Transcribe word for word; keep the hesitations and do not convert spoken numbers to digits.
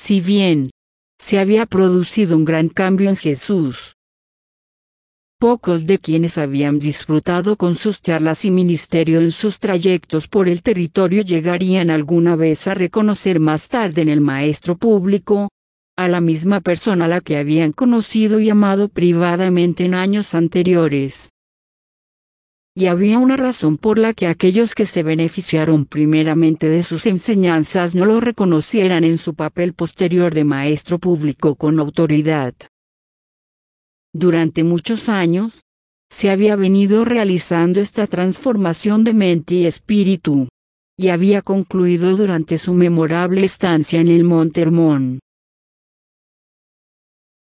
Si bien se había producido un gran cambio en Jesús, pocos de quienes habían disfrutado con sus charlas y ministerio en sus trayectos por el territorio llegarían alguna vez a reconocer más tarde en el maestro público a la misma persona a la que habían conocido y amado privadamente en años anteriores. Y había una razón por la que aquellos que se beneficiaron primeramente de sus enseñanzas no lo reconocieran en su papel posterior de maestro público con autoridad. Durante muchos años, se había venido realizando esta transformación de mente y espíritu, y había concluido durante su memorable estancia en el Monte Hermón.